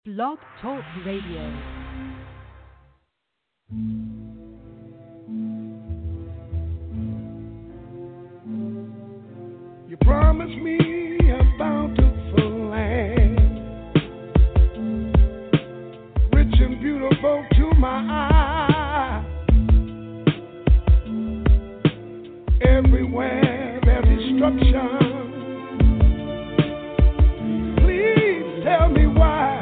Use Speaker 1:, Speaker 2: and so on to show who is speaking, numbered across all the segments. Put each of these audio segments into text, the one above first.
Speaker 1: Blog Talk Radio.
Speaker 2: You promised me a bountiful land, rich and beautiful to my eye. Everywhere there's destruction. Please tell me why.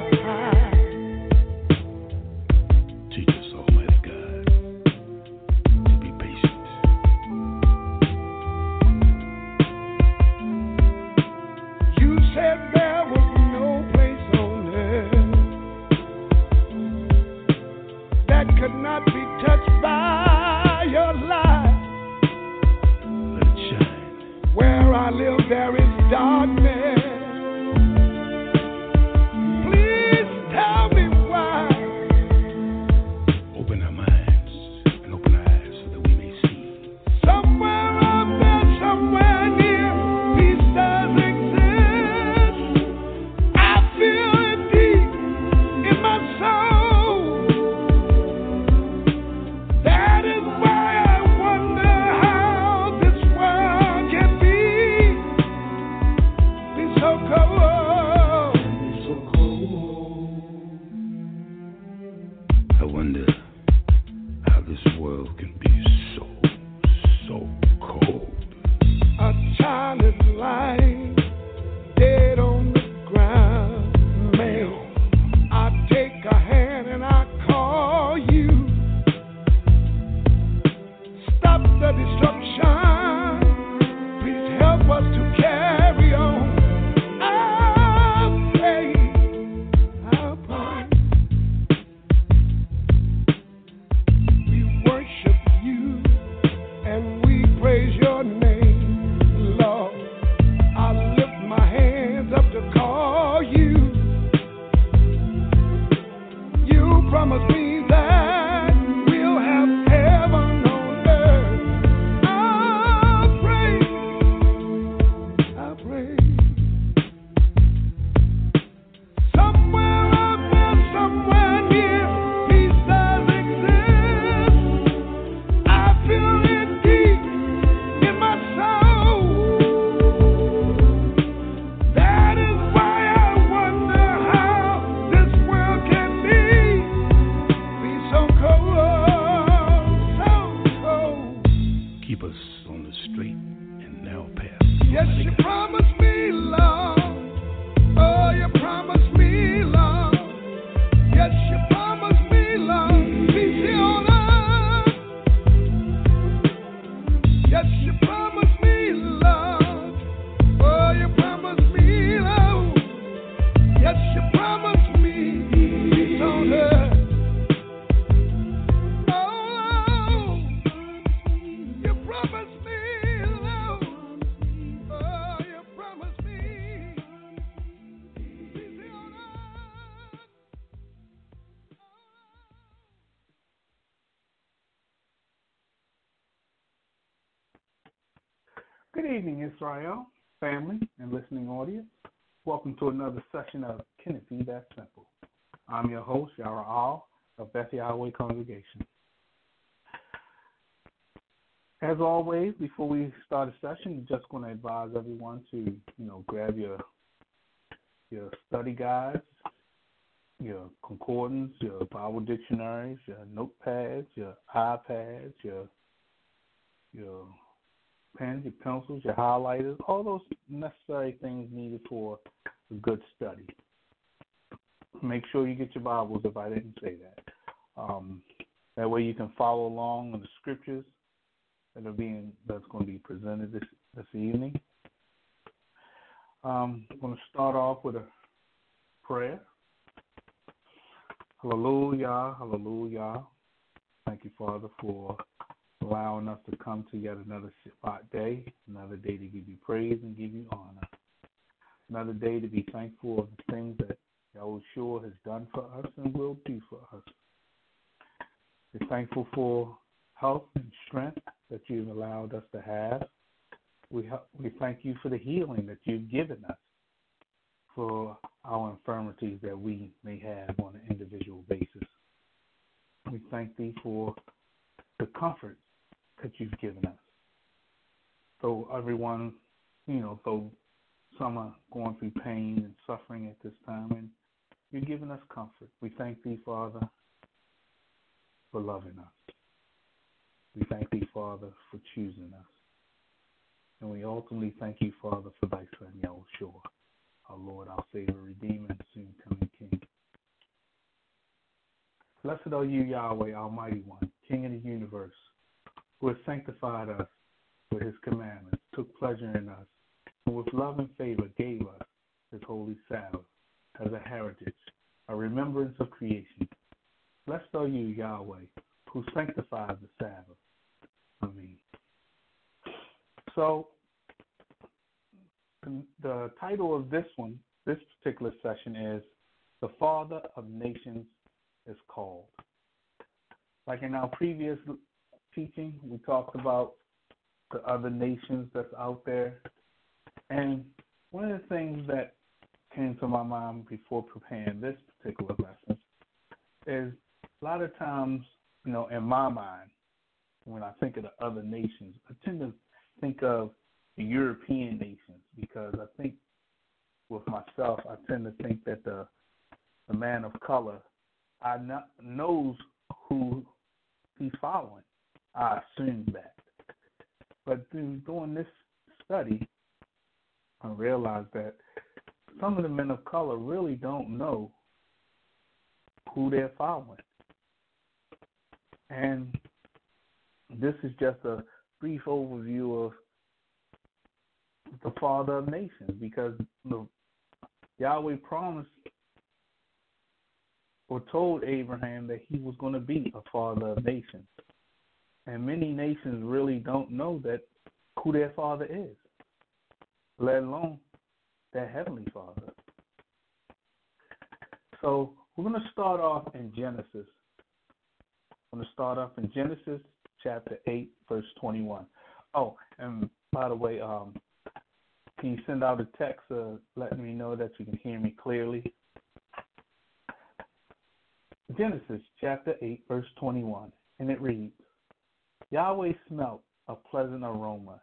Speaker 3: Teach us, Almighty God, to be patient.
Speaker 2: You said there was no place on earth that could not be touched by your light.
Speaker 3: Let it shine.
Speaker 2: Where I live, there is darkness. Please tell me why.
Speaker 3: Open our minds and open our eyes so that we may see.
Speaker 2: Somewhere up there, somewhere near, peace does exist. I feel it deep in my soul. That is why I wonder how this world can be so cold. So cold.
Speaker 3: I wonder how this world can be so cold.
Speaker 2: A child is lying dead on the ground. Man, I take a hand and I call you. Stop the destruction. Please help us to carry on. I pray. We worship you and we praise your name, Lord. I lift my hands up to call you. You promised me that we'll have heaven on earth. I pray. Somewhere up there, somewhere near, peace does exist. I feel it deep in my soul. That is why I wonder how this world can be so cold, so cold.
Speaker 3: Keep us on the straight and narrow path.
Speaker 2: Yes, you promised me, Lord. Oh, you promised me, Lord. Yes, you promised me, Lord. Peace here on earth. Yes, you promised me, Lord. Oh, you promised me, Lord. Yes, you promised me peace on earth. Oh, you promised me, Lord. Oh, you promised me peace here on earth.
Speaker 4: Good evening, Israel, family, and listening audience. Welcome to another session of Can It Be That Simple? I'm your host, Yara Al of Beth Yahweh Congregation. As always, before we start a session, I'm just going to advise everyone to, grab your study guides, your concordance, your Bible dictionaries, your notepads, your iPads, your pens, your pencils, your highlighters, all those necessary things needed for a good study. Make sure you get your Bibles if I didn't say that. That way you can follow along in the scriptures that's going to be presented this evening. I'm going to start off with a prayer. Hallelujah, hallelujah. Thank you, Father, for allowing us to come to yet another Shabbat day, another day to give you praise and give you honor, another day to be thankful of the things that Yahushua has done for us and will do for us. We're thankful for health and strength that you've allowed us to have. We thank you for the healing that you've given us. for our infirmities that we may have on an individual basis. We thank thee for the comfort that you've given us. So everyone, though some are going through pain and suffering at this time, and you're giving us comfort. We thank thee, Father, for loving us. We thank thee, Father, for choosing us. And we ultimately thank you, Father, for thy Son, Yahushua, our Lord, our Savior, Redeemer, and soon coming King. Blessed are you, Yahweh, Almighty One, King of the universe, who has sanctified us with his commandments, took pleasure in us, and with love and favor gave us his holy Sabbath as a heritage, a remembrance of creation. Blessed are you, Yahweh, who sanctifies the Sabbath. Amen. So, the title of this particular session is The Father of Nations is Called. Like in our previous teaching, we talked about the other nations that's out there. And one of the things that came to my mind before preparing this particular lesson is a lot of times, in my mind, when I think of the other nations, I tend to think of the European nations because I think with myself, I tend to think that the man of color knows who he's following. I assume that. But through doing this study, I realized that some of the men of color really don't know who they're following. And this is just a brief overview of the Father of Nations, because Yahweh promised or told Abraham that he was going to be a father of nations. And many nations really don't know that who their father is, let alone their heavenly Father. So we're going to start off in Genesis. I'm going to start off in Genesis chapter 8, verse 21. Oh, and by the way, can you send out a text letting me know that you can hear me clearly? Genesis chapter 8, verse 21, and it reads, Yahweh smelt a pleasant aroma.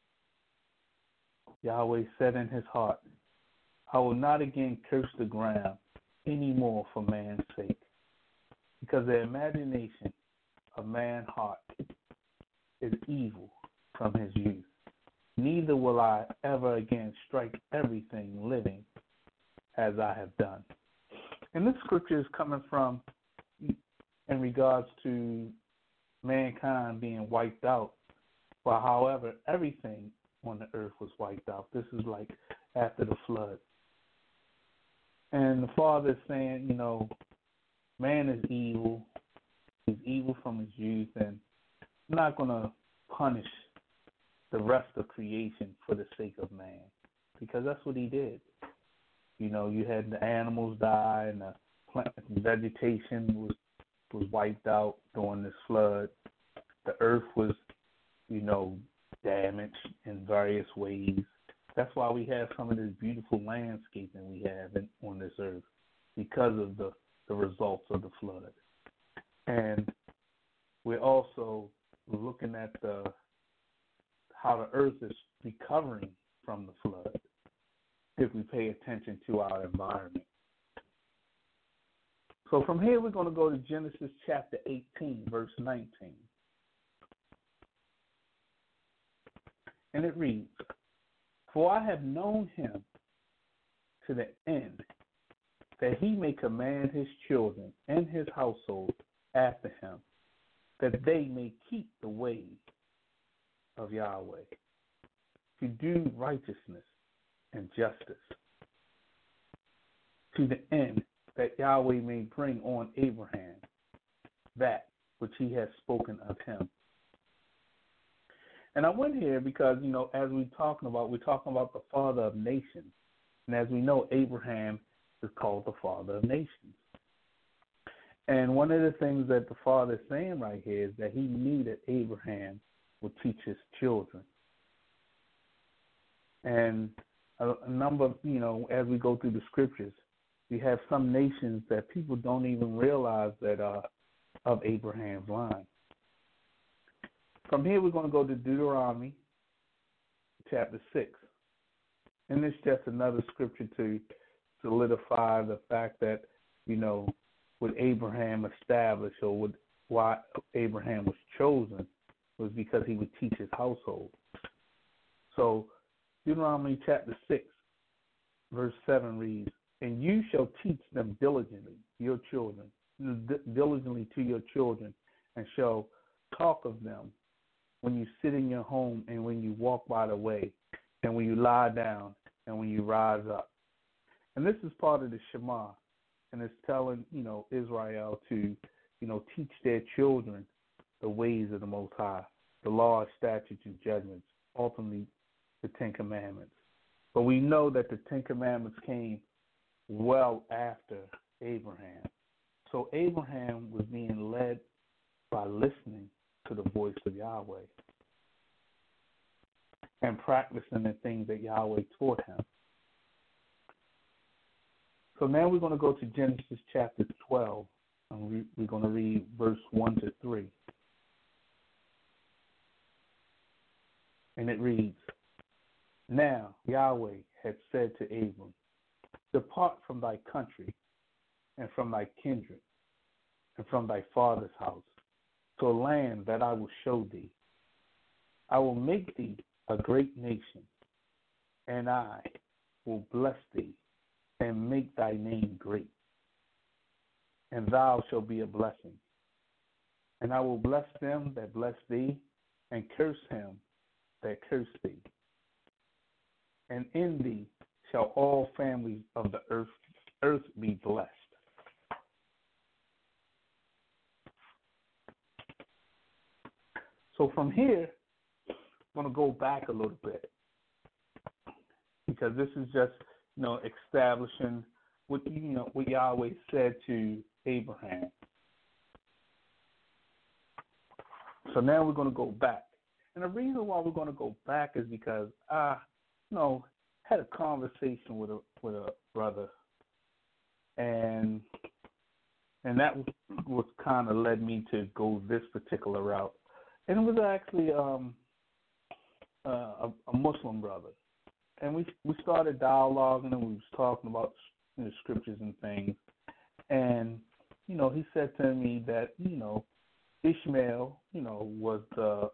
Speaker 4: Yahweh said in his heart, I will not again curse the ground any more for man's sake, because the imagination of man's heart is evil from his youth. Neither will I ever again strike everything living as I have done. And this scripture is coming from in regards to mankind being wiped out. But however, everything on the earth was wiped out. This is like after the flood. And the Father is saying, man is evil. He's evil from his youth, and I'm not going to punish the rest of creation for the sake of man, because that's what he did. You had the animals die, and the plant vegetation was wiped out during this flood. The earth was, damaged in various ways. That's why we have some of this beautiful landscaping we have on this earth, because of the results of the flood. And we're also looking at how the earth is recovering from the flood if we pay attention to our environment. So from here, we're going to go to Genesis chapter 18, verse 19. And it reads, For I have known him to the end, that he may command his children and his household after him, that they may keep the way of Yahweh, to do righteousness and justice, to the end that Yahweh may bring on Abraham that which he has spoken of him. And I went here because, as we're talking about the Father of nations. And as we know, Abraham is called the Father of nations. And one of the things that the Father is saying right here is that he knew that Abraham would teach his children. And a number of, as we go through the scriptures, we have some nations that people don't even realize that are of Abraham's line. From here, we're going to go to Deuteronomy chapter 6. And it's just another scripture to solidify the fact that, what Abraham established or why Abraham was chosen was because he would teach his household. So Deuteronomy chapter 6, verse 7 reads, "And you shall teach them diligently, your children, diligently to your children, and shall talk of them when you sit in your home and when you walk by the way, and when you lie down and when you rise up." And this is part of the Shema, and it's telling, Israel to, teach their children the ways of the Most High, the law, statutes, and judgments, ultimately the Ten Commandments. But we know that the Ten Commandments came well after Abraham. So Abraham was being led by listening to the voice of Yahweh and practicing the things that Yahweh taught him. So now we're going to go to Genesis chapter 12, and we're going to read verse 1 to 3. And it reads, "Now Yahweh had said to Abram, Depart from thy country and from thy kindred and from thy father's house to a land that I will show thee. I will make thee a great nation, and I will bless thee and make thy name great, and thou shalt be a blessing. And I will bless them that bless thee, and curse him that curse thee. And in thee shall all families of the earth be blessed." So from here, I'm going to go back a little bit, because this is just, establishing what Yahweh said to Abraham. So now we're going to go back. And the reason why we're going to go back is because I, had a conversation with a brother, and that was kind of led me to go this particular route. And it was actually a Muslim brother. And we started dialoguing, and we was talking about the scriptures and things. And, he said to me that, Ishmael, was the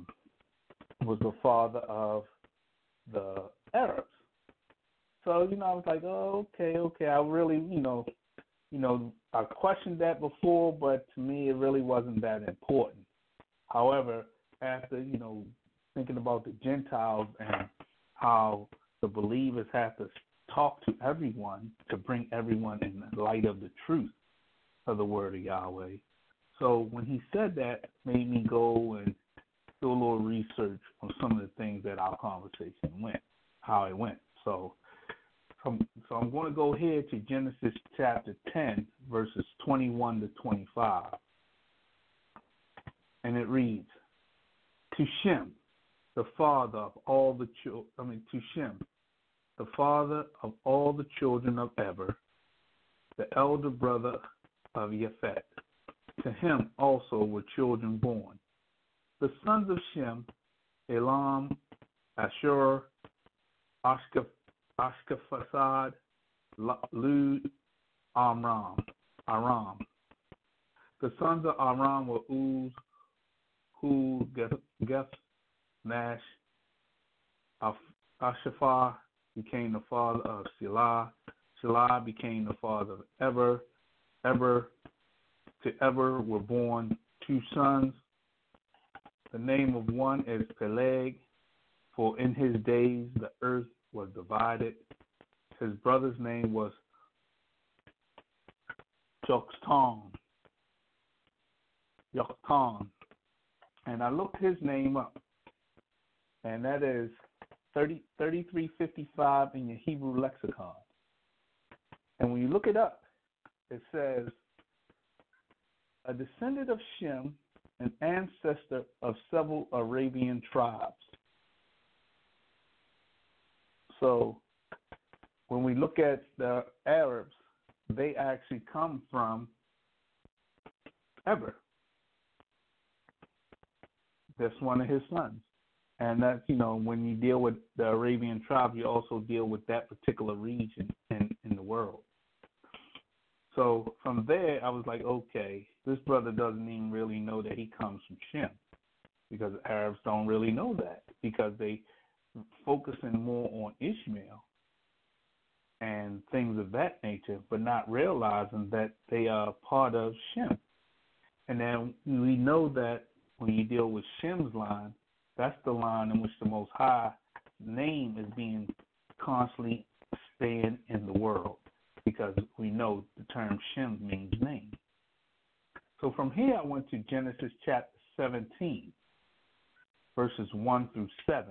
Speaker 4: father of the Arabs. So, I was like, oh, okay. I really, I questioned that before, but to me it really wasn't that important. However, after, thinking about the Gentiles and how the believers have to talk to everyone to bring everyone in the light of the truth of the word of Yahweh. So when he said that, it made me go and do a little research on some of the things that our conversation how it went. So I'm going to go here to Genesis chapter 10, verses 21 to 25. And it reads, "To Shem, the father of all the to Shem, the father of all the children of Eber, the elder brother of Japhet. To him also were children born. The sons of Shem, Elam, Ashur, Ashkephazad, Lud, Aram. The sons of Aram were Uz, Hul, Geth, Nash. Ashapha became the father of Shelah. Shelah became the father of Eber. To Eber were born two sons. The name of one is Peleg, for in his days the earth was divided. His brother's name was Joktan. And I looked his name up, and that is 3355 in your Hebrew lexicon. And when you look it up, it says, a descendant of Shem, an ancestor of several Arabian tribes. So when we look at the Arabs, they actually come from Eber. That's one of his sons. And that's, when you deal with the Arabian tribe, you also deal with that particular region in the world. So from there, I was like, okay, this brother doesn't even really know that he comes from Shem, because Arabs don't really know that, because they focusing more on Ishmael and things of that nature, but not realizing that they are part of Shem. And then we know that when you deal with Shem's line, that's the line in which the Most High name is being constantly staying in the world, because we know the term Shem means name. So from here I went to Genesis chapter 17, verses 1 through 7.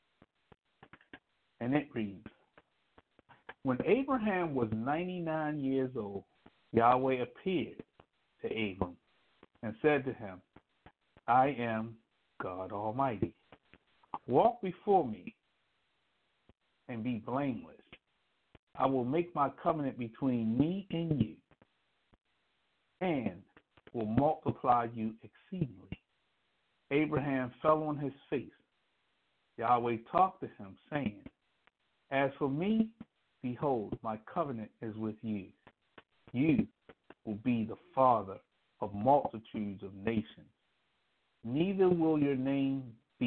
Speaker 4: And it reads, when Abraham was 99 years old, Yahweh appeared to Abram and said to him, I am God Almighty. Walk before me and be blameless. I will make my covenant between me and you, and will multiply you exceedingly. Abraham fell on his face. Yahweh talked to him, saying, as for me, behold, my covenant is with you. You will be the father of multitudes of nations. Neither will your name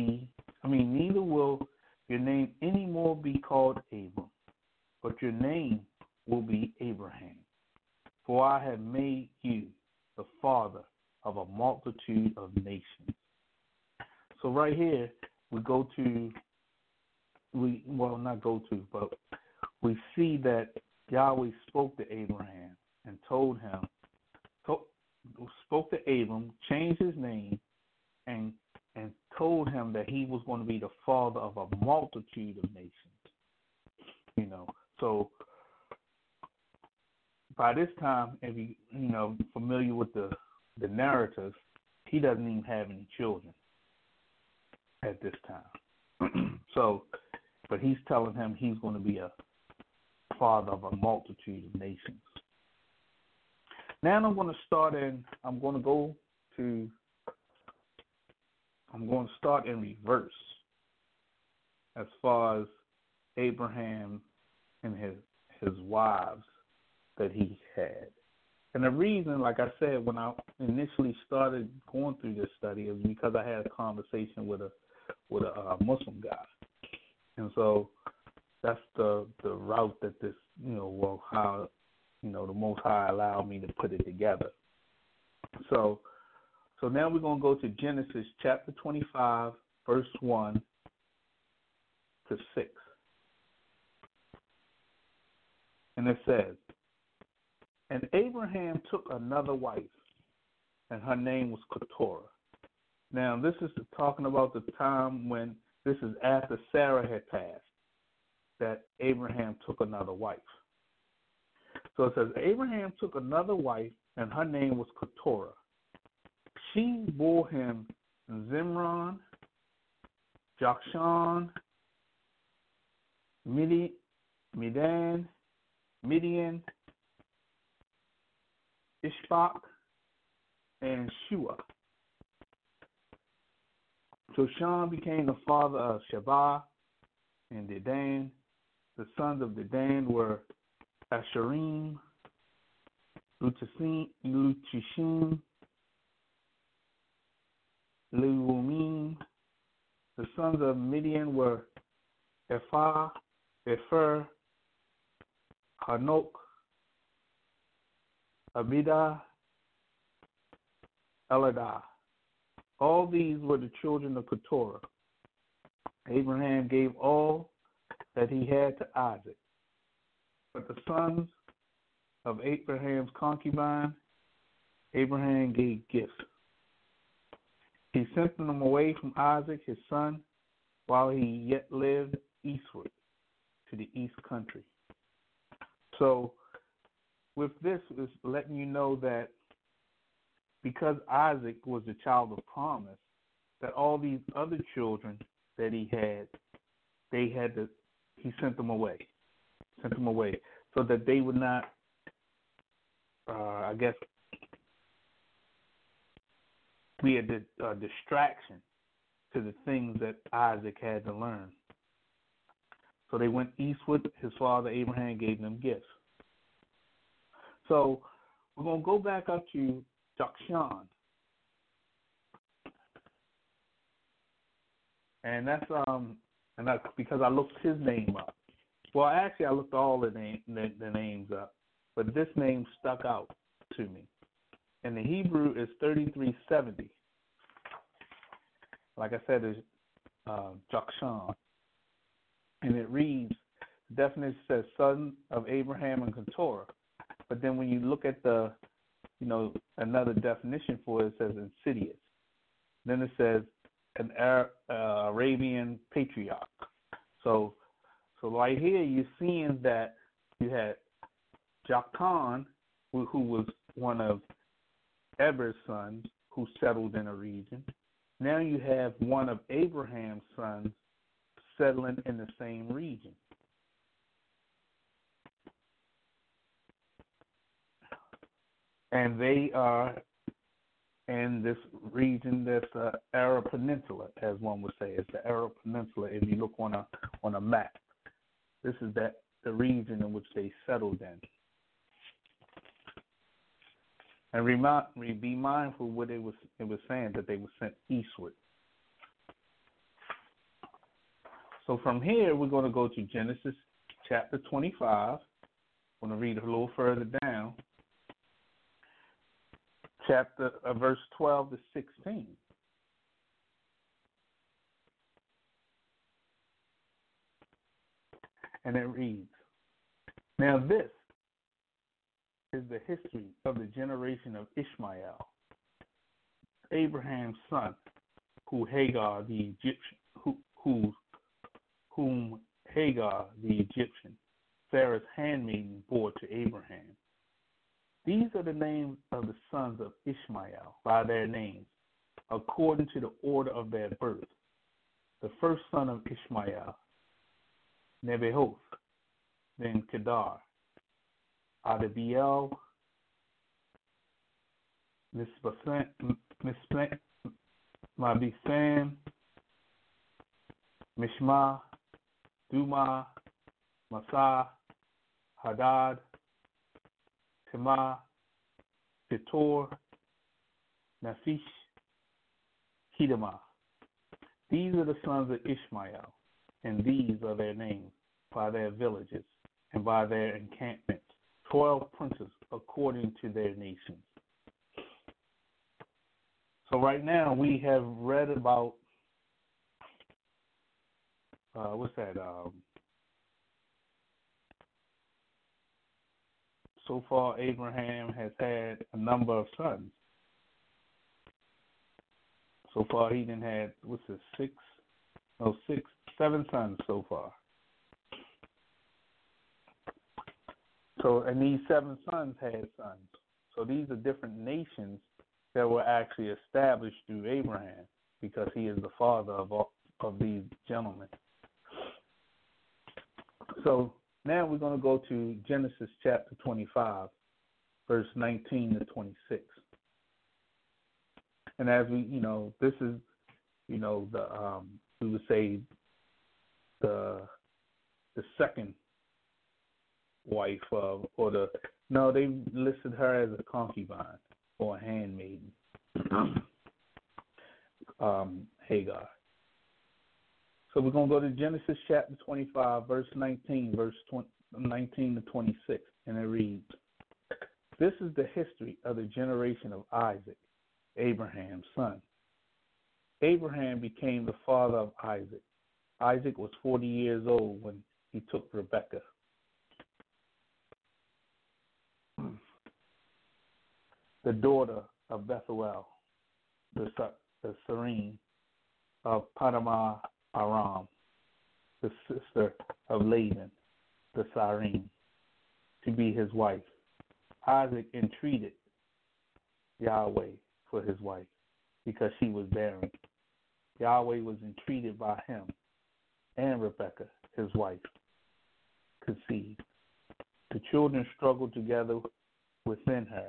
Speaker 4: any more be called Abram, but your name will be Abraham. For I have made you the father of a multitude of nations. So right here, we see that Yahweh spoke to Abraham and spoke to Abram, changed his name, and told him that he was going to be the father of a multitude of nations. So by this time, if you familiar with the narrative, he doesn't even have any children at this time. But he's telling him he's going to be a father of a multitude of nations. Now I'm going to start in reverse as far as Abraham and his wives that he had. And the reason, like I said, when I initially started going through this study is because I had a conversation with a Muslim guy. And so that's the route that this, how, the Most High allowed me to put it together. So now we're going to go to Genesis chapter 25, verse 1 to 6. And it says, and Abraham took another wife, and her name was Keturah. Now, this is talking about the time when, this is after Sarah had passed, that Abraham took another wife. So it says, Abraham took another wife, and her name was Keturah. She bore him Zimran, Jokshan, Midian, Ishbak, and Shua. Joshan became the father of Shabah and Dedan. The sons of Dedan were Asherim, Lutushim, Leumim. The sons of Midian were Ephah, Epher, Hanok, Abidah, Eladah. All these were the children of Keturah. Abraham gave all that he had to Isaac. But the sons of Abraham's concubine, Abraham gave gifts. He sent them away from Isaac, his son, while he yet lived eastward to the east country. So with this is letting you know that because Isaac was the child of promise, that all these other children that he had, he sent them away. Sent them away so that they would not, I guess, be a distraction to the things that Isaac had to learn. So they went eastward. His father Abraham gave them gifts. So we're going to go back up to Jokshan. And that's because I looked his name up. Well, actually, I looked all the names up, but this name stuck out to me. And the Hebrew is 3370. Like I said, it's Jokshan. And it reads, the definition says son of Abraham and Keturah. But then when you look at another definition for it, it says insidious. Then it says an Arabian patriarch. So right here you're seeing that you had Joktan, who was one of Eber's sons, who settled in a region. Now you have one of Abraham's sons settling in the same region. And they are in this region that's the Arab Peninsula, as one would say. It's the Arab Peninsula if you look on a map. This is the region in which they settled in. And be mindful what it was saying, that they were sent eastward. So from here, we're going to go to Genesis chapter 25. I'm going to read a little further down. Verse 12 to 16. And it reads, now this is the history of the generation of Ishmael, Abraham's son, whom Hagar the Egyptian, Sarah's handmaiden, bore to Abraham. These are the names of the sons of Ishmael by their names, according to the order of their birth. The first son of Ishmael, Nebaioth, then Kedar, Adbeel, Mabithan, Mishma, Duma, Masa, Hadad, Tema, Ketor, Naphish, Kedema. These are the sons of Ishmael, and these are their names by their villages and by their encampments, 12 princes according to their nations. So right now we have read about, so far Abraham has had a number of sons. So far he didn't have, 7 sons so far. So, and these 7 sons had sons. So these are different nations that were actually established through Abraham, because he is the father of these gentlemen. So now we're going to go to Genesis chapter 25, verse 19 to 26. And as we, this is, we would say the second wife of, they listed her as a concubine or a handmaiden, Hagar. So we're going to go to Genesis chapter 25, verse 19, 19 to 26, and it reads, this is the history of the generation of Isaac, Abraham's son. Abraham became the father of Isaac. Isaac was 40 years old when he took Rebekah, the daughter of Bethuel, the Serene of Padamah Aram, the sister of Laban, the Syrian, to be his wife. Isaac entreated Yahweh for his wife because she was barren. Yahweh was entreated by him and Rebekah, his wife. conceived. The children struggled together within her.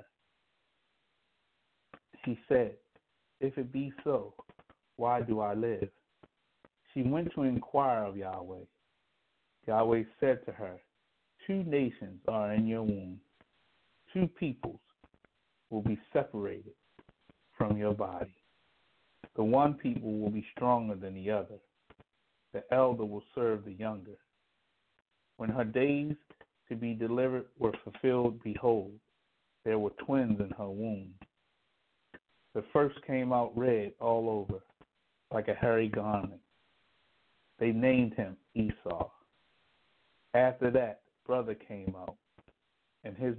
Speaker 4: She said, "If it be so, why do I live?" She went to inquire of Yahweh. Yahweh said to her, "Two nations are in your womb. Two peoples will be separated from your body. The one people will be stronger than the other. The elder will serve the younger." When her days to be delivered were fulfilled, behold, there were twins in her womb. The first came out red all over, like a hairy garment. They named him Esau. After that, brother came out, and his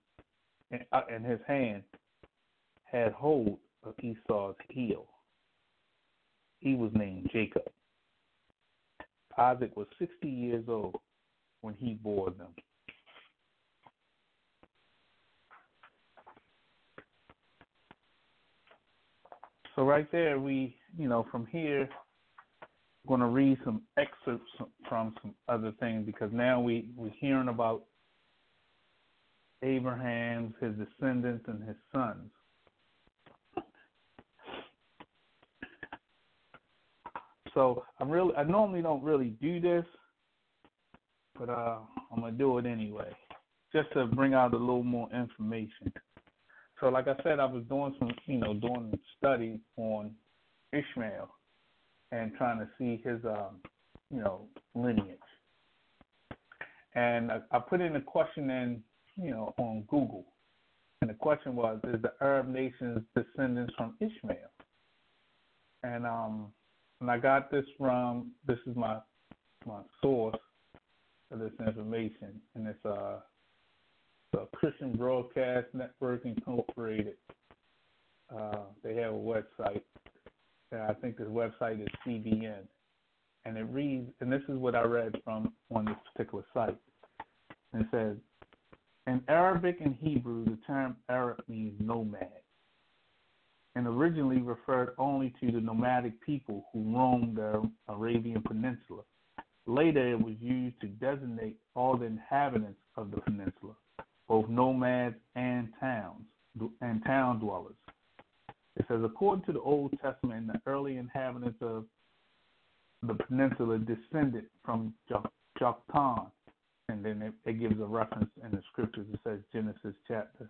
Speaker 4: hand had hold of Esau's heel. He was named Jacob. Isaac was 60 years old when he bore them. So right there, from here, we're going to read some excerpts from some other things, because now we're hearing about Abraham, his descendants, and his sons. So I normally don't really do this, but I'm gonna do it anyway, just to bring out a little more information. So, like I said, I was doing doing study on Ishmael and trying to see his, lineage. And I put in a question on Google, and the question was, is the Arab nations descendants from Ishmael? And I got this is my source for this information, and it's the Christian Broadcast Network Incorporated. They have a website. I think this website is CBN. And it reads, and this is what I read from on this particular site. And it says, in Arabic and Hebrew, the term Arab means nomad, and originally referred only to the nomadic people who roamed the Arabian Peninsula. Later, it was used to designate all the inhabitants of the peninsula, both nomads and town dwellers. It says, according to the Old Testament, the early inhabitants of the peninsula descended from Joktan, and then it gives a reference in the scriptures. It says Genesis chapter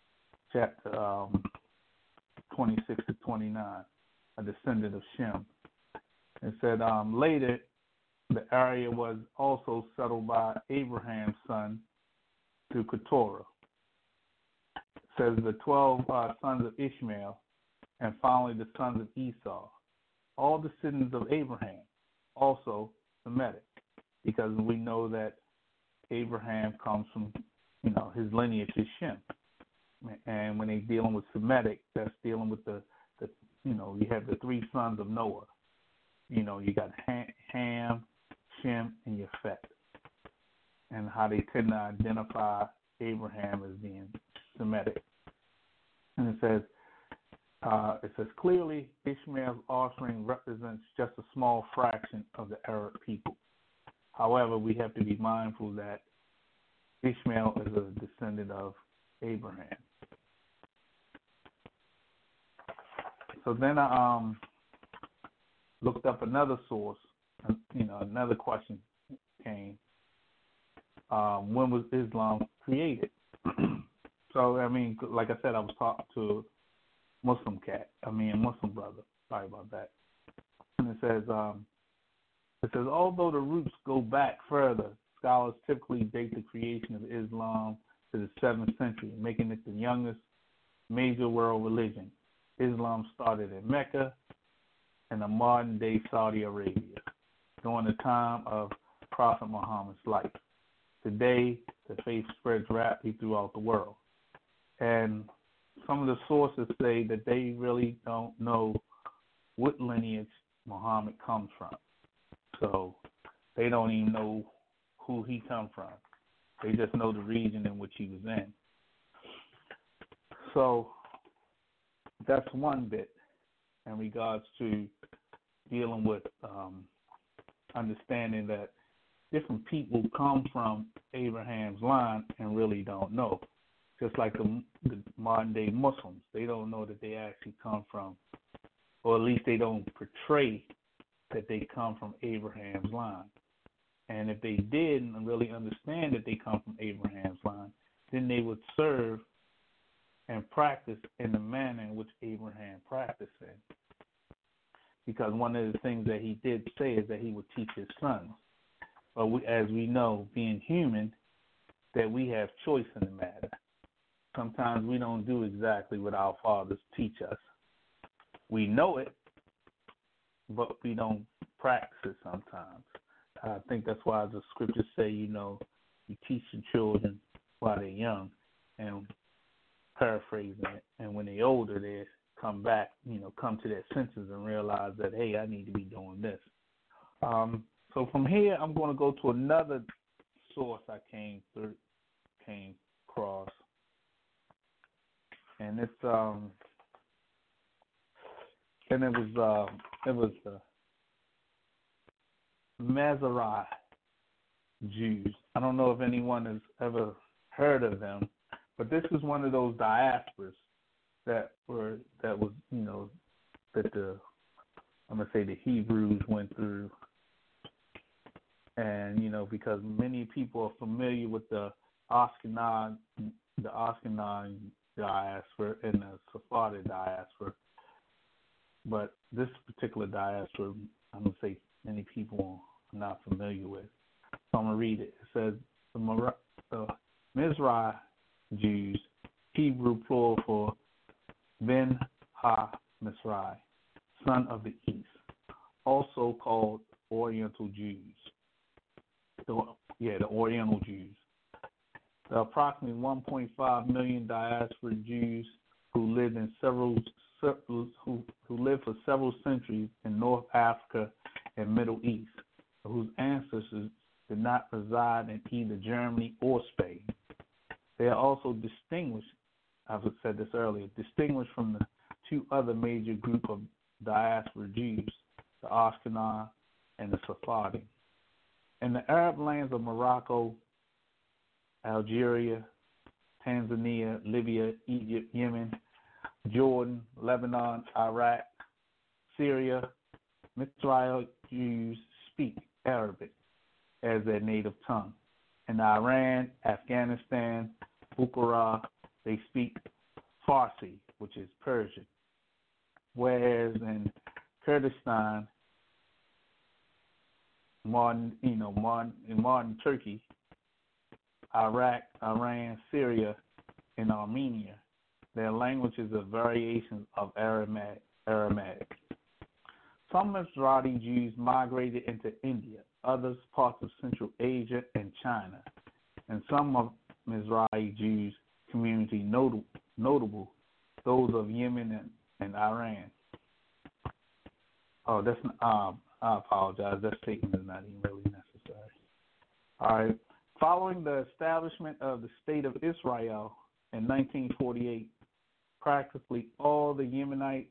Speaker 4: 26 to 29, a descendant of Shem. It said later the area was also settled by Abraham's son through Keturah. It says the 12 sons of Ishmael, and finally the sons of Esau, all descendants of Abraham, also Semitic, because we know that Abraham comes from, his lineage is Shem. And when they're dealing with Semitic, that's dealing with the you have the three sons of Noah. You got Ham, Shem, and Japheth, and how they tend to identify Abraham as being Semitic. And it says clearly Ishmael's offspring represents just a small fraction of the Arab people. However, we have to be mindful that Ishmael is a descendant of Abraham. So then I looked up another source. Another question came. When was Islam created? So, like I said, I was talking to a Muslim brother. Sorry about that. And it says, although the roots go back further, scholars typically date the creation of Islam to the 7th century, making it the youngest major world religion. Islam started in Mecca and the modern-day Saudi Arabia during the time of Prophet Muhammad's life. Today, the faith spreads rapidly throughout the world. And some of the sources say that they really don't know what lineage Muhammad comes from. So they don't even know who he come from. They just know the region in which he was in. So that's one bit in regards to dealing with understanding that different people come from Abraham's line and really don't know. Just like the modern day Muslims, they don't know that they actually come from, or at least they don't portray that they come from Abraham's line. And if they did and really understand that they come from Abraham's line, then they would serve and practice in the manner in which Abraham practiced in. Because one of the things that he did say is that he would teach his sons. But as we know, being human, that we have choice in the matter. Sometimes we don't do exactly what our fathers teach us. We know it, but we don't practice it sometimes. I think that's why the scriptures say, you teach your children while they're young, and paraphrasing it, and when they're older, they come back, come to their senses and realize that, hey, I need to be doing this. So from here, I'm going to go to another source I came across, and it was Mizrahi Jews. I don't know if anyone has ever heard of them, but this is one of those diasporas that the Hebrews went through, and because many people are familiar with the Ashkenaz diaspora and the Sephardic diaspora, but this particular diaspora, I'm going to say many people are not familiar with. So I'm going to read it. It says, the Mizrahi Jews, Hebrew plural for Ben ha-Mizrahi, son of the East, also called Oriental Jews. The Oriental Jews. There are approximately 1.5 million diaspora Jews who lived for several centuries in North Africa and Middle East, whose ancestors did not reside in either Germany or Spain. They are also distinguished, as I said this earlier, from the two other major groups of diaspora Jews, the Ashkenaz and the Sephardi. In the Arab lands of Morocco, Algeria, Tanzania, Libya, Egypt, Yemen, Jordan, Lebanon, Iraq, Syria, Mizrahi Jews speak Arabic as their native tongue. In Iran, Afghanistan, Bukhara, they speak Farsi, which is Persian. Whereas in Kurdistan, modern Turkey, Iraq, Iran, Syria, and Armenia, their languages are variations of Aramaic. Some Mizrahi Jews migrated into India, others parts of Central Asia and China, and some of Mizrahi Jews community notable, those of Yemen and Iran. Oh, that's I apologize. That statement is not even really necessary. All right. Following the establishment of the State of Israel in 1948, practically all the Yemenite,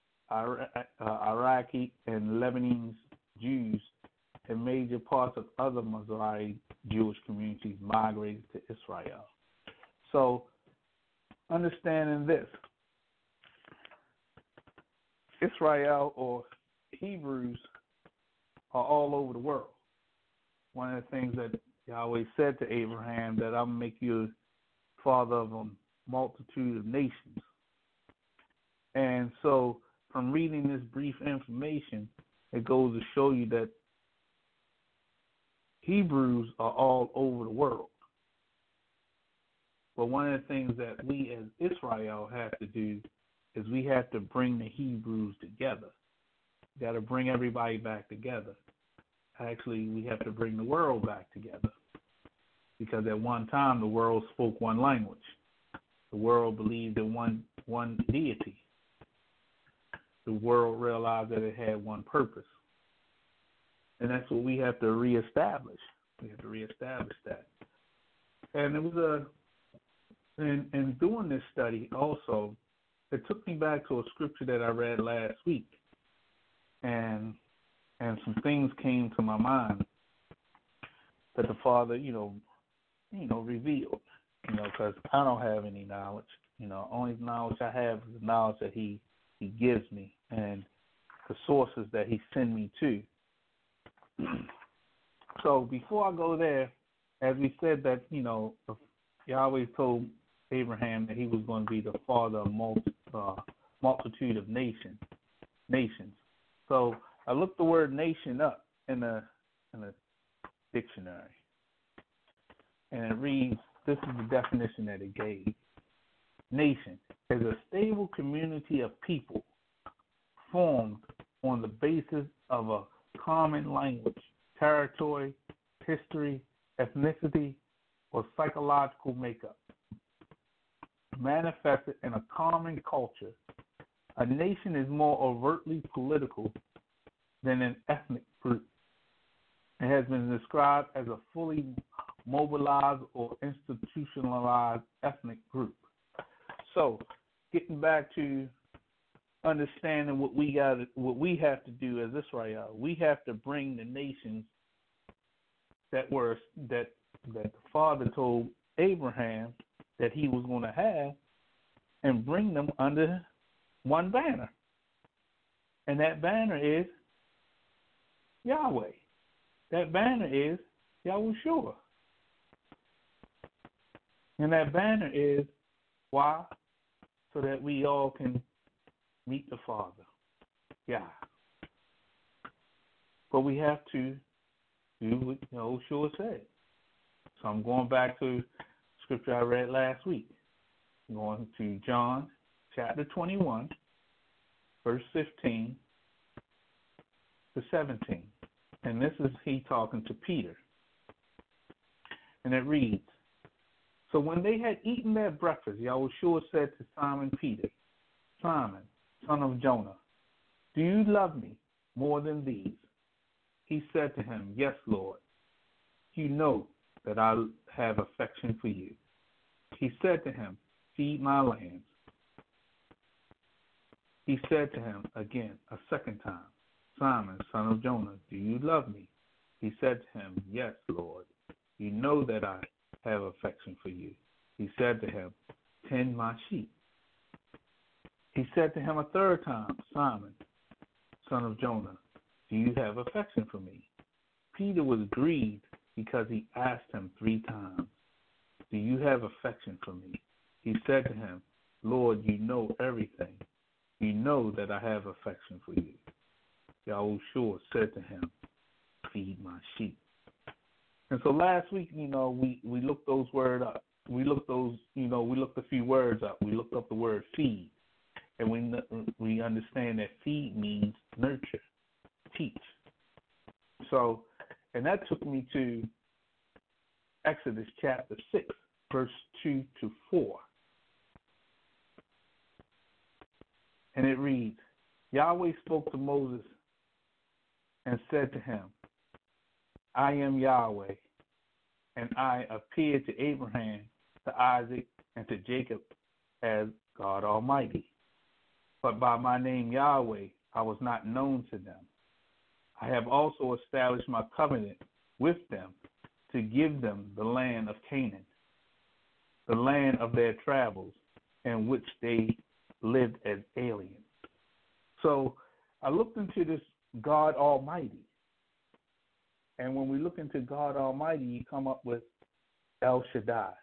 Speaker 4: Iraqi, and Lebanese Jews and major parts of other Mizrahi Jewish communities migrated to Israel. So, understanding this, Israel or Hebrews are all over the world. One of the things that Yahweh said to Abraham, that I'll make you a father of a multitude of nations. And so from reading this brief information, it goes to show you that Hebrews are all over the world. But one of the things that we as Israel have to do is we have to bring the Hebrews together. We got to bring everybody back together. Actually, we have to bring the world back together. Because at one time, the world spoke one language. The world believed in one deity. The world realized that it had one purpose. And that's what we have to reestablish. We have to reestablish that. And it was in doing this study also, it took me back to a scripture that I read last week. And some things came to my mind. that the Father, revealed, because I don't have any knowledge. Only knowledge I have is the knowledge that He gives me and the sources that He send me to. So before I go there, as we said that, Yahweh told Abraham that he was going to be the father of multitude of nations. So I looked the word nation up in a dictionary, and it reads, this is the definition that it gave. Nation is a stable community of people formed on the basis of a common language, territory, history, ethnicity, or psychological makeup, manifested in a common culture. A nation is more overtly political than an ethnic group. It has been described as a fully mobilized or institutionalized ethnic group. So, getting back to understanding what we have to do as Israel, we have to bring the nations that the Father told Abraham that he was going to have, and bring them under one banner. And that banner is Yahweh. That banner is Yahushua. And that banner is why? So that we all can meet the Father. Yeah. But we have to do what Yahushua said. So I'm going back to scripture I read last week. I'm going to John chapter 21, verse 15 to 17. And this is he talking to Peter. And it reads, so when they had eaten their breakfast, Yahushua said to Simon Peter, Simon, son of Jonah, do you love me more than these? He said to him, yes, Lord. You know that I have affection for you. He said to him, feed my lambs. He said to him again a second time, Simon, son of Jonah, do you love me? He said to him, yes, Lord. You know that I have affection for you. He said to him, tend my sheep. He said to him a third time, Simon, son of Jonah, do you have affection for me? Peter was grieved because he asked him 3 times, do you have affection for me? He said to him, Lord, you know everything. You know that I have affection for you. Yahushua said to him, feed my sheep. And so last week, we looked those words up. We looked a few words up. We looked up the word feed. And we understand that feed means nurture, teach. So, and that took me to Exodus chapter 6, verse 2 to 4. And it reads, Yahweh spoke to Moses and said to him, I am Yahweh, and I appeared to Abraham, to Isaac, and to Jacob as God Almighty. But by my name Yahweh, I was not known to them. I have also established my covenant with them to give them the land of Canaan, the land of their travels, in which they lived as aliens. So I looked into this God Almighty. And when we look into God Almighty, you come up with El Shaddai.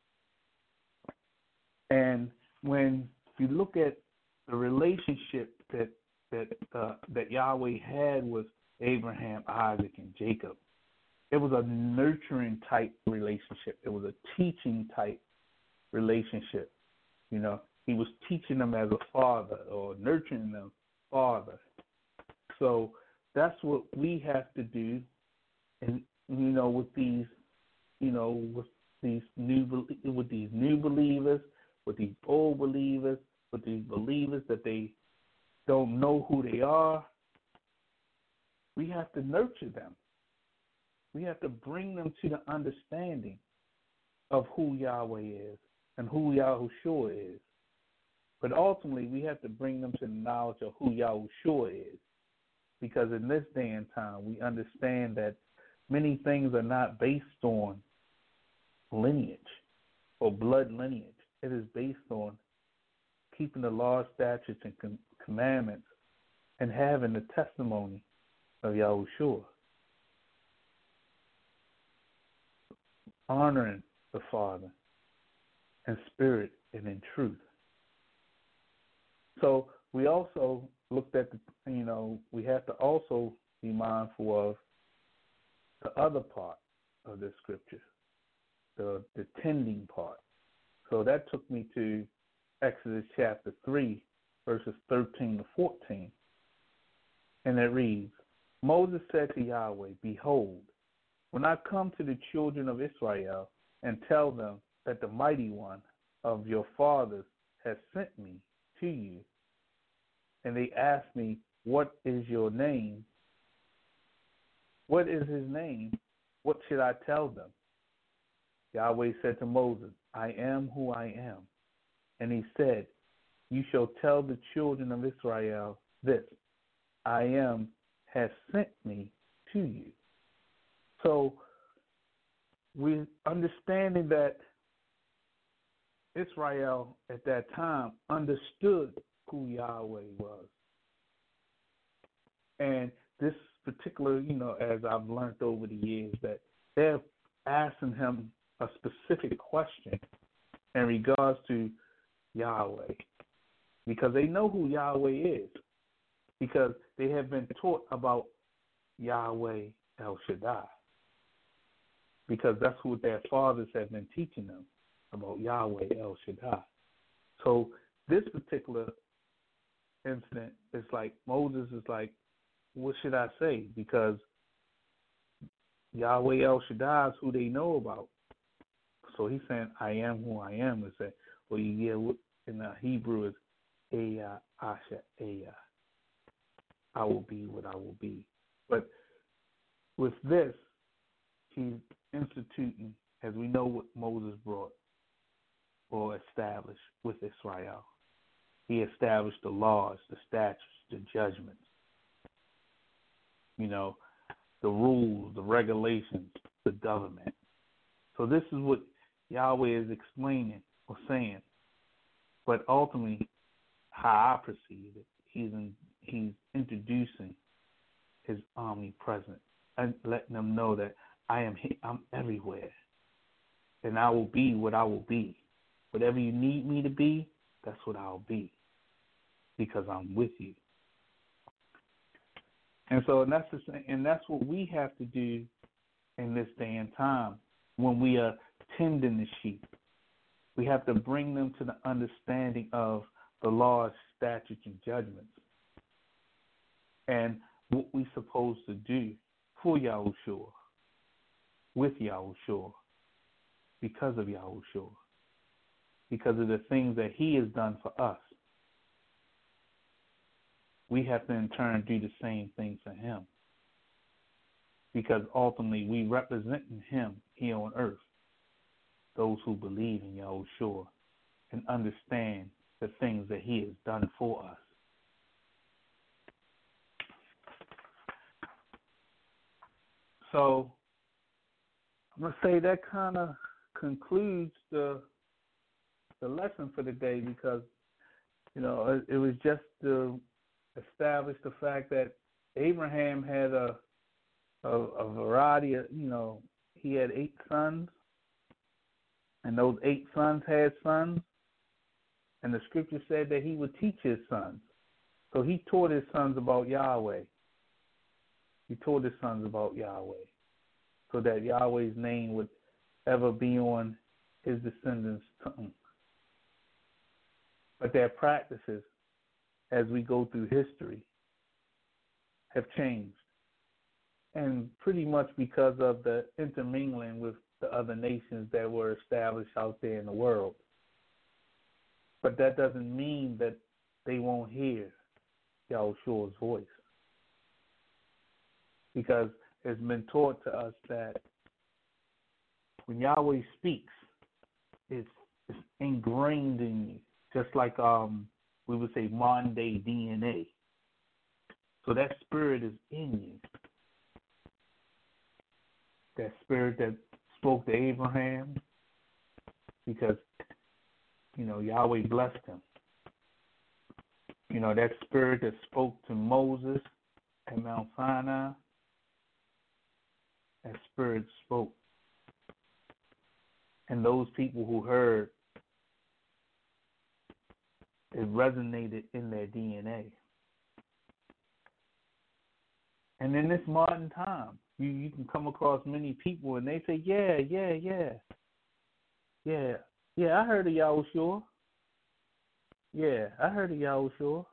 Speaker 4: And when you look at the relationship that Yahweh had with Abraham, Isaac, and Jacob, it was a nurturing type relationship. It was a teaching type relationship. He was teaching them as a father or nurturing them father. So that's what we have to do. And with these new believers, with these old believers, with these believers that they don't know who they are, we have to nurture them. We have to bring them to the understanding of who Yahweh is and who Yahushua is. But ultimately, we have to bring them to the knowledge of who Yahushua is. Because in this day and time, we understand that many things are not based on lineage or blood lineage. It is based on keeping the law, statutes, and commandments and having the testimony of Yahushua. Honoring the Father in spirit and in truth. So we also looked at we have to also be mindful of the other part of the scripture, the tending part. So that took me to Exodus chapter 3, verses 13 to 14. And it reads, Moses said to Yahweh, Behold, when I come to the children of Israel and tell them that the mighty one of your fathers has sent me to you, and they ask me, What is your name? What is his name? What should I tell them? Yahweh said to Moses, I am who I am. And he said, You shall tell the children of Israel this, I am has sent me to you. So we're understanding that Israel at that time understood who Yahweh was. And this particular, as I've learned over the years, that they're asking him a specific question in regards to Yahweh, because they know who Yahweh is, because they have been taught about Yahweh El Shaddai, because that's what their fathers have been teaching them about Yahweh El Shaddai. So this particular incident is like Moses is like, what should I say? Because Yahweh El Shaddai is who they know about. So he's saying, I am who I am. And say, well, in the Hebrew is Eya, Asha, Eya. I will be what I will be. But with this, he's instituting, as we know what Moses brought or established with Israel. He established the laws, the statutes, the judgments, the rules, the regulations, the government. So this is what Yahweh is explaining or saying. But ultimately, how I perceive it, he's introducing his omnipresence and letting them know that I'm everywhere, and I will be what I will be. Whatever you need me to be, that's what I'll be, because I'm with you. And so that's what we have to do in this day and time when we are tending the sheep. We have to bring them to the understanding of the laws, statutes, and judgments, and what we're supposed to do for Yahushua, with Yahushua, because of Yahushua, because of the things that he has done for us. We have to in turn do the same thing for him, because ultimately we represent him here on earth, those who believe in Yahushua and understand the things that he has done for us. So I'm going to say that kind of concludes the lesson for the day, because, it was just to establish the fact that Abraham had a variety of, he had 8 sons, and those 8 sons had sons, and the scripture said that he would teach his sons. So he taught his sons about Yahweh. He taught his sons about Yahweh, so that Yahweh's name would ever be on his descendants' tongue. But their practices, as we go through history, have changed. And pretty much because of the intermingling with the other nations that were established out there in the world. But that doesn't mean that they won't hear Yahushua's voice. Because it's been taught to us that when Yahweh speaks, it's ingrained in you, just like we would say modern day DNA. So that spirit is in you. that spirit that spoke to Abraham, because, Yahweh blessed him. That spirit that spoke to Moses at Mount Sinai, that spirit spoke. And those people who heard, it resonated in their DNA. And in this modern time, you can come across many people and they say, yeah, I heard of Yahushua. Yeah, I heard of Yahushua.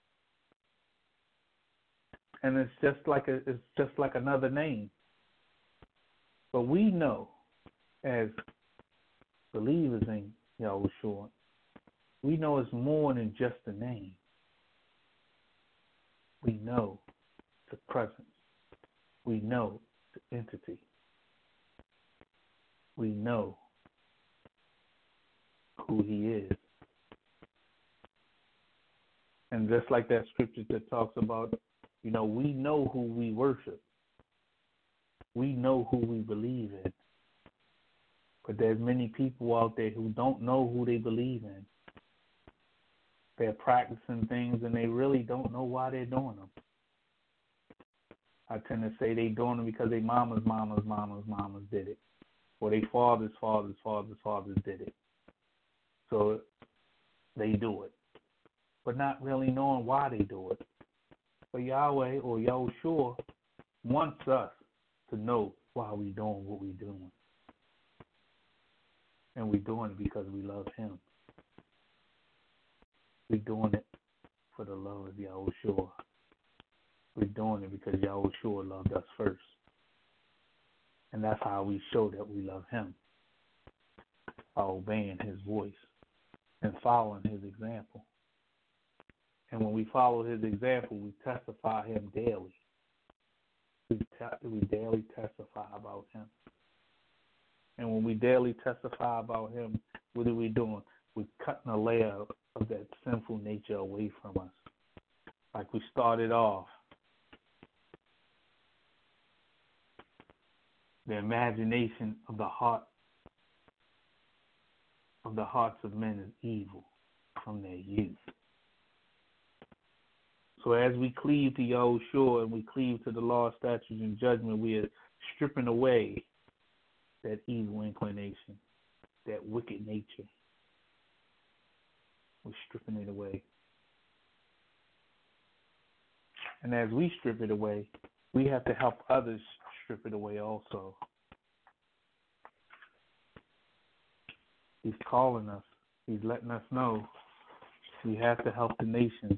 Speaker 4: And it's just like another name. But we know, as believers in Yahushua, we know it's more than just a name. We know the presence. We know the entity. We know who he is. And just like that scripture that talks about, we know who we worship. We know who we believe in. But there's many people out there who don't know who they believe in. They're practicing things and they really don't know why they're doing them. I tend to say they're doing them because their mamas did it. Or their fathers did it. So they do it. But not really knowing why they do it. But Yahweh or Yahushua wants us to know why we're doing what we're doing. And we're doing it because we love him. We're doing it for the love of Yahushua. We're doing it because Yahushua loved us first. And that's how we show that we love him. By obeying his voice and following his example. And when we follow his example, we testify him daily. We daily testify about him. And when we daily testify about him, what are we doing? We're cutting a layer of that sinful nature away from us. Like we started off. The imagination of the hearts of men is evil from their youth. So as we cleave to Yahushua and we cleave to the law, statutes, and judgment, we are stripping away that evil inclination, that wicked nature. We're stripping it away. And as we strip it away, we have to help others strip it away also. He's calling us. He's letting us know we have to help the nations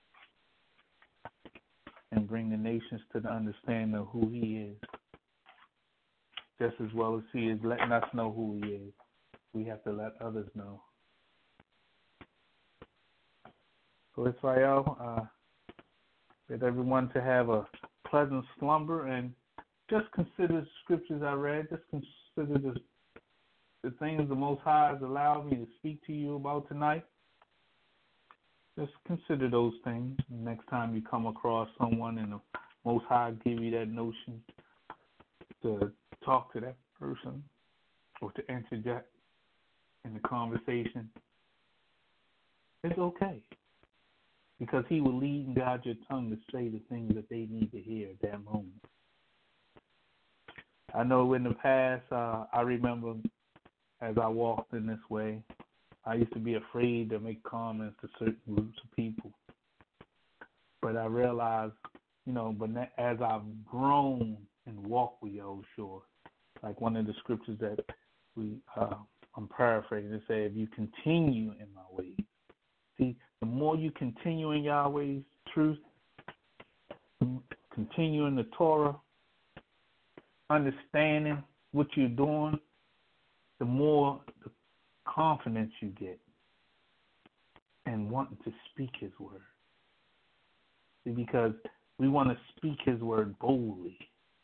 Speaker 4: and bring the nations to the understanding of who he is. Just as well as he is letting us know who he is, we have to let others know. So Israel, bid everyone to have a pleasant slumber and just consider the scriptures I read. Just consider the things the Most High has allowed me to speak to you about tonight. Just consider those things. Next time you come across someone and the Most High give you that notion to talk to that person or to interject in the conversation, it's okay. Because he will lead and guide your tongue to say the things that they need to hear at that moment. I know in the past, I remember as I walked in this way, I used to be afraid to make comments to certain groups of people. But I realized, as I've grown and walked with Yahushua, like one of the scriptures that I'm paraphrasing, it says, if you continue in my ways. See, the more you continue in Yahweh's truth, continue in the Torah, understanding what you're doing, the more the confidence you get and wanting to speak his word. See, because we want to speak his word boldly,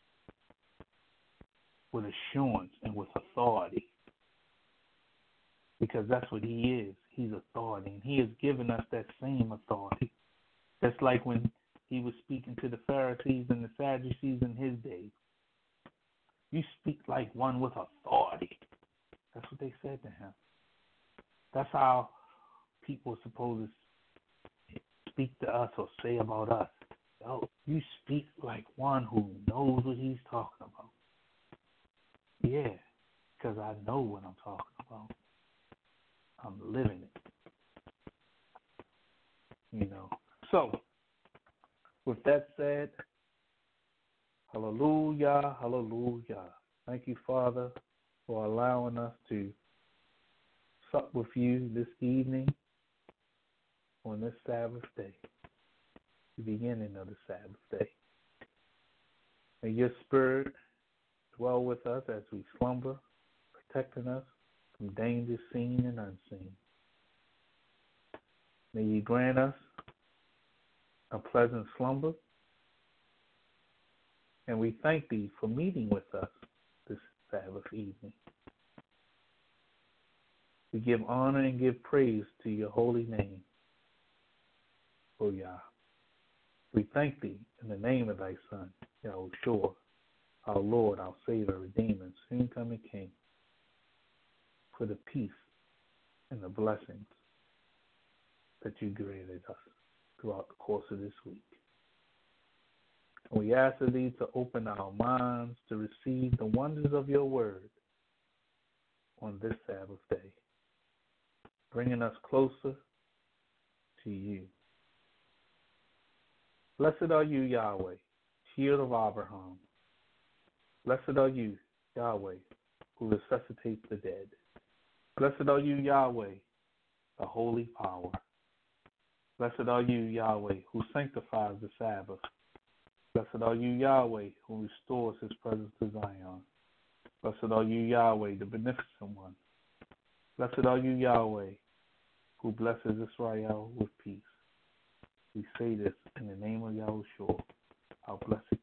Speaker 4: with assurance and with authority. Because that's what he is. He's authority. And he has given us that same authority. Just like when he was speaking to the Pharisees and the Sadducees in his day. You speak like one with authority. That's what they said to him. That's how people are supposed to speak to us or say about us. Yo, you speak like one who knows what he's talking about. Yeah, because I know what I'm talking about. I'm living it. You know. So, with that said, hallelujah, hallelujah. Thank you, Father, for allowing us to sup with you this evening on this Sabbath day, the beginning of the Sabbath day. May your spirit dwell with us as we slumber, protecting us from dangers seen and unseen. May you grant us a pleasant slumber, and we thank thee for meeting with us this Sabbath evening. We give honor and give praise to your holy name, O Yah. We thank thee in the name of thy Son, Yahushua, our Lord, our Savior, Redeemer, and soon-coming King, for the peace and the blessings that you granted us throughout the course of this week. And we ask of thee to open our minds to receive the wonders of your word on this Sabbath day, bringing us closer to you. Blessed are you, Yahweh, shield of Abraham. Blessed are you, Yahweh, who resuscitates the dead. Blessed are you, Yahweh, the holy power. Blessed are you, Yahweh, who sanctifies the Sabbath. Blessed are you, Yahweh, who restores his presence to Zion. Blessed are you, Yahweh, the beneficent one. Blessed are you, Yahweh, who blesses Israel with peace. We say this in the name of Yahushua, our blessed